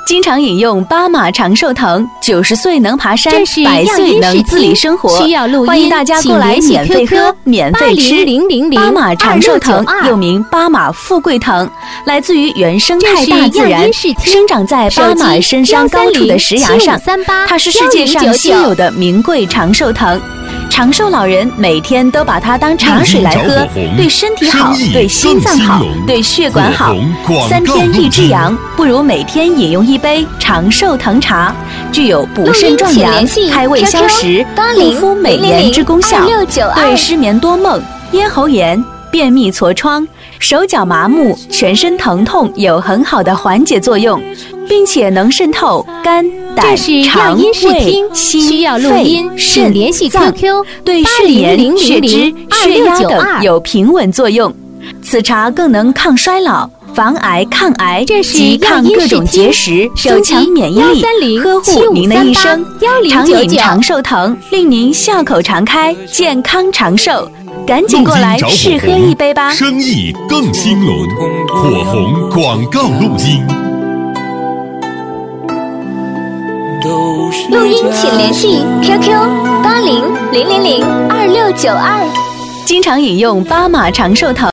经常饮用巴马长寿藤，90岁能爬山，100岁能自理生活。 需要录音， 欢迎大家过来免费喝、免费吃。巴马长寿藤又名巴马富贵藤，来自于原生态大自然，生长在巴马深山高处的石崖上。它是世界上稀有的名贵长寿藤。长寿老人每天都把它当茶水来喝，对身体好，对心脏好，对血管好。3天益智阳，不如每天饮用1杯长寿藤茶，具有补肾壮阳、开胃消食、护肤美颜之功效，对失眠多梦、咽喉炎、便秘痤疮、手脚麻木、全身疼痛有很好的缓解作用，并且能渗透肝、胆、肠、胃、心、肺、肾、脏，对睡眠、血脂、血压等有平稳作用。此茶更能抗衰老、防癌、抗癌及抗各种结石，增强免疫力，呵护您的一生。常饮长寿藤，令您笑口常开，健康长寿。赶紧过来试喝1杯吧！ 生意更兴隆，火红广告录音。 录音请联系 QQ8000022692。 经常饮用巴马长寿藤。